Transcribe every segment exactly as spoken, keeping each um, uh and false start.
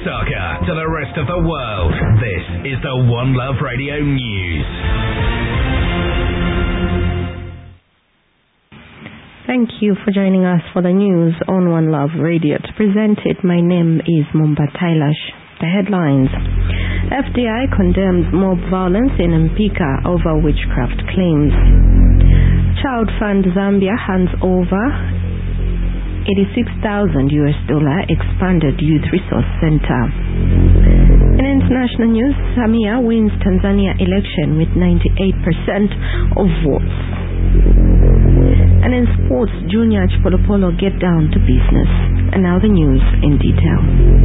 Lusaka to the rest of the world. This is the One Love Radio News. Thank you for joining us for the news on One Love Radio. To present it, my name is Mumba Tailash. The headlines. F D I condemns mob violence in Mpika over witchcraft claims. Child Fund Zambia hands over eighty-six thousand U S dollar expanded youth resource center. In international news, Samia wins Tanzania election with ninety-eight percent of votes. And in sports, Junior Chipolopolo get down to business. And now the news in detail.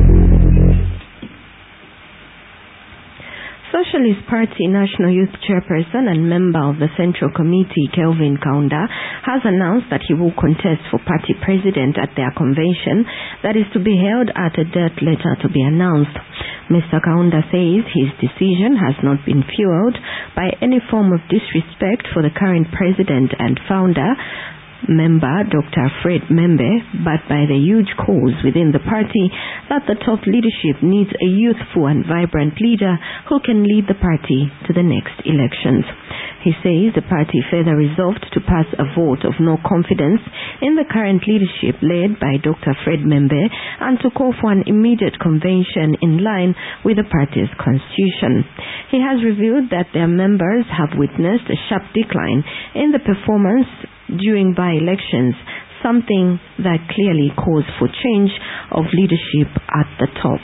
Socialist Party National Youth Chairperson and member of the Central Committee, Kelvin Kaunda, has announced that he will contest for party president at their convention that is to be held at a date later to be announced. Mister Kaunda says his decision has not been fueled by any form of disrespect for the current president and founder, member Doctor Fred Membe, but by the huge cause within the party that the top leadership needs a youthful and vibrant leader who can lead the party to the next elections. He says the party further resolved to pass a vote of no confidence in the current leadership led by Doctor Fred Membe and to call for an immediate convention in line with the party's constitution. He has revealed that their members have witnessed a sharp decline in the performance during by-elections, something that clearly calls for change of leadership at the top.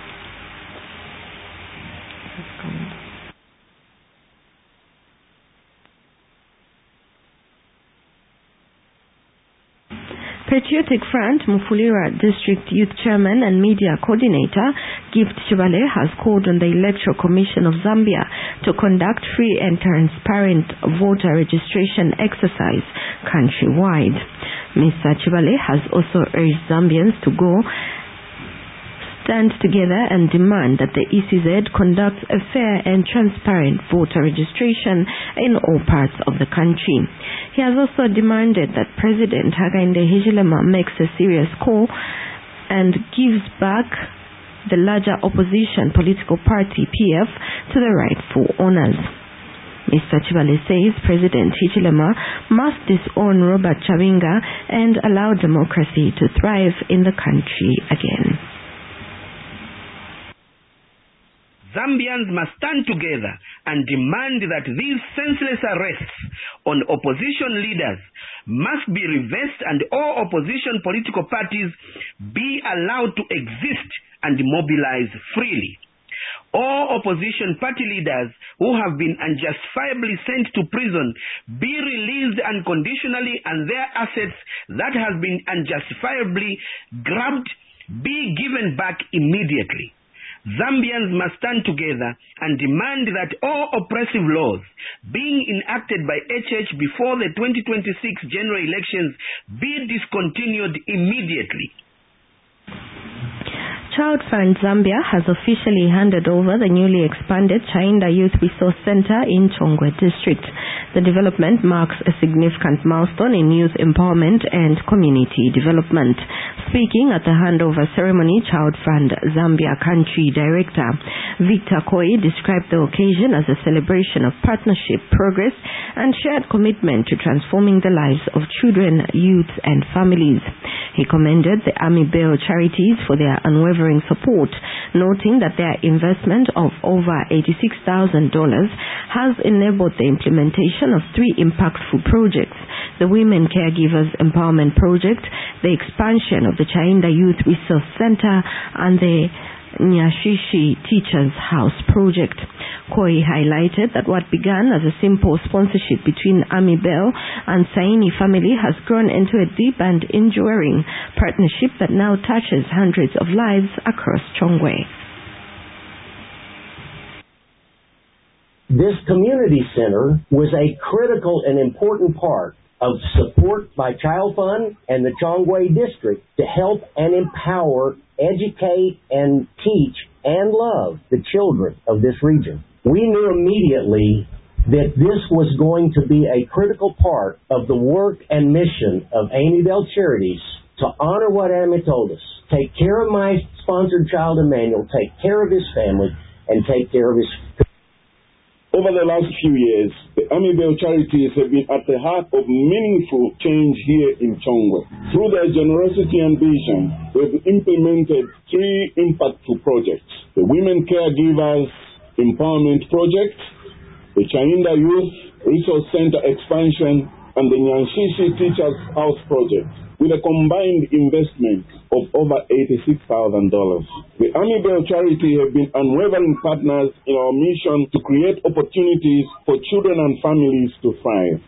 Patriotic Front Mufulira District Youth Chairman and Media Coordinator Gift Chibale has called on the Electoral Commission of Zambia to conduct free and transparent voter registration exercise countrywide. Mister Chibale has also urged Zambians to go stand together and demand that the E C Z conducts a fair and transparent voter registration in all parts of the country. He has also demanded that President Hakainde Hichilema makes a serious call and gives back the larger opposition political party P F to the rightful owners. Mister Chibale says President Hichilema must disown Robert Chavinga and allow democracy to thrive in the country again. Zambians must stand together and demand that these senseless arrests on opposition leaders must be reversed and all opposition political parties be allowed to exist and mobilize freely. All opposition party leaders who have been unjustifiably sent to prison be released unconditionally and their assets that have been unjustifiably grabbed be given back immediately. Zambians must stand together and demand that all oppressive laws being enacted by H H before the twenty twenty-six general elections be discontinued immediately. Child Fund Zambia has officially handed over the newly expanded Chainda Youth Resource Center in Chongwe District. The development marks a significant milestone in youth empowerment and community development. Speaking at the handover ceremony, Child Fund Zambia Country Director Victor Koi described the occasion as a celebration of partnership, progress, and shared commitment to transforming the lives of children, youth, and families. He commended the Army Bell Charities for their unwavering support, noting that their investment of over eighty-six thousand dollars has enabled the implementation of three impactful projects: the Women Caregivers Empowerment Project, the expansion of the Chainda Youth Resource Center, and the Nyashishi Teachers House Project. Koi highlighted that what began as a simple sponsorship between Army Bell and Saini family has grown into a deep and enduring partnership that now touches hundreds of lives across Chongwe. This community center was a critical and important part of support by Child Fund and the Chongwe District to help and empower, educate, and teach and love the children of this region. We knew immediately that this was going to be a critical part of the work and mission of Amy Bell Charities to honor what Amy told us. Take care of my sponsored child, Emmanuel, take care of his family, and take care of his... Over the last few years, the Amibel Charities have been at the heart of meaningful change here in Chongwe. Through their generosity and vision, they've implemented three impactful projects: the Women Caregivers Empowerment Project, the Chainda Youth Resource Center Expansion, and the Nyanshishi Teachers House Project, with a combined investment of over eighty-six thousand dollars. The Amibel Charity have been unwavering partners in our mission to create opportunities for children and families to thrive.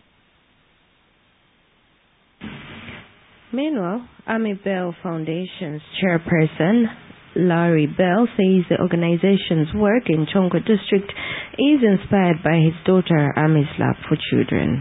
Meanwhile, Amibel Foundation's chairperson, Larry Bell, says the organization's work in Chongwe District is inspired by his daughter Ami's love for children.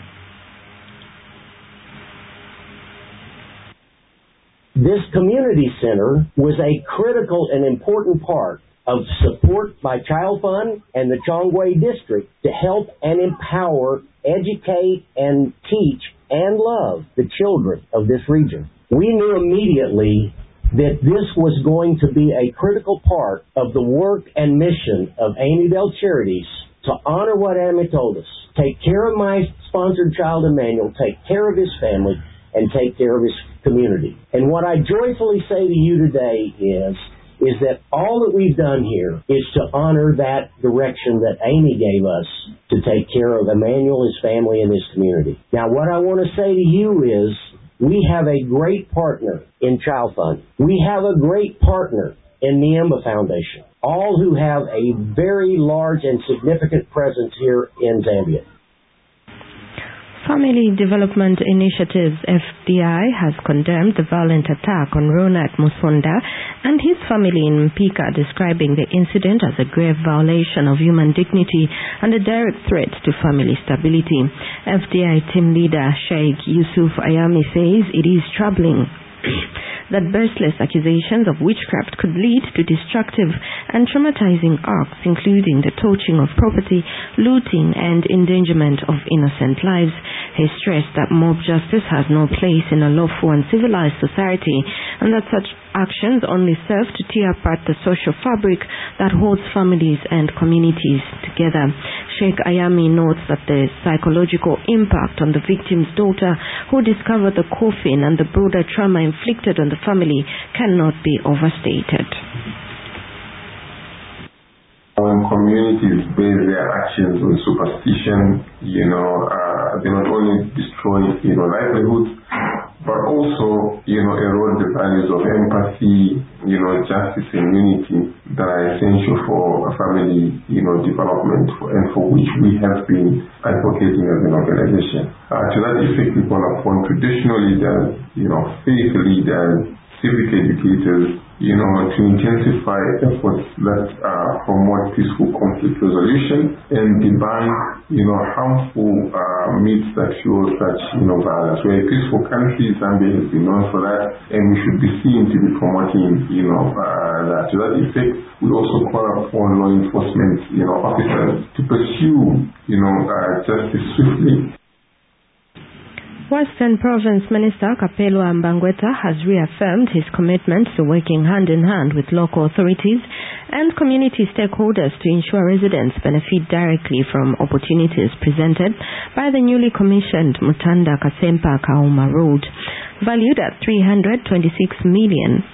This community center was a critical and important part of support by Child Fund and the Chongwe District to help and empower, educate, and teach and love the children of this region. We knew immediately that this was going to be a critical part of the work and mission of Amibel Charities to honor what Amy told us. Take care of my sponsored child, Emmanuel, take care of his family, and take care of his community. And what I joyfully say to you today is, is that all that we've done here is to honor that direction that Amy gave us to take care of Emmanuel, his family, and his community. Now, what I want to say to you is, we have a great partner in Child Fund. We have a great partner in the Emba Foundation, all who have a very large and significant presence here in Zambia. Family Development Initiatives F D I has condemned the violent attack on Ronald Musonda and his family in Mpika, describing the incident as a grave violation of human dignity and a direct threat to family stability. F D I team leader Sheikh Yusuf Ayami says it is troubling that baseless accusations of witchcraft could lead to destructive and traumatizing acts, including the torching of property, looting, and endangerment of innocent lives. He stressed that mob justice has no place in a lawful and civilized society, and that such actions only serve to tear apart the social fabric that holds families and communities together. Sheikh Ayami notes that the psychological impact on the victim's daughter, who discovered the coffin, and the broader trauma inflicted on the family cannot be overstated. When communities base their actions on superstition, you know, uh, they not only destroy, you know, livelihoods, but also, you know, erode the values of empathy, you know, justice and unity that are essential for a family, you know, development, and for which we have been advocating as an organization. Uh, to that effect, we call upon traditional leaders, you know, faith leaders, civic educators, you know, to intensify efforts that uh, promote peaceful conflict resolution and debunk, you know, harmful uh, myths that fuel such, you know, violence. We're a peaceful country. Zambia has been known for that, and we should be seen to be promoting, you know, uh, that. To that effect, we also call upon law enforcement, you know, officers to pursue, you know, uh, justice swiftly. Western Province Minister Kapelwa Mbangweta has reaffirmed his commitment to working hand in hand with local authorities and community stakeholders to ensure residents benefit directly from opportunities presented by the newly commissioned Mutanda Kasempa Kauma Road. Valued at three hundred twenty-six million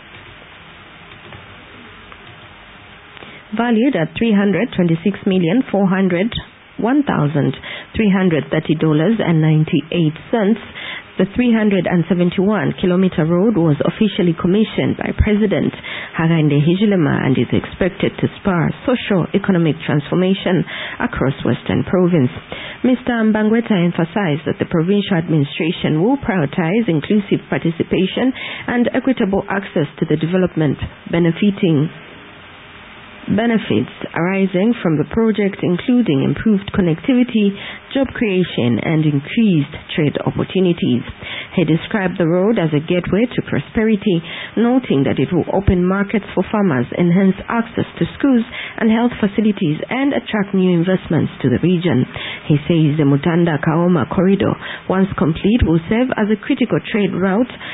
valued at three hundred twenty-six million four hundred one thousand three hundred thirty dollars and ninety-eight cents. The three hundred seventy-one kilometer road was officially commissioned by President Hakainde Hichilema and is expected to spur socio-economic transformation across Western Province. Mister Mbangweta emphasized that the provincial administration will prioritize inclusive participation and equitable access to the development benefiting benefits arising from the project, including improved connectivity, job creation, and increased trade opportunities. He described the road as a gateway to prosperity, noting that it will open markets for farmers, enhance access to schools and health facilities, and attract new investments to the region. He says the Mutanda Kaoma corridor, once complete, will serve as a critical trade route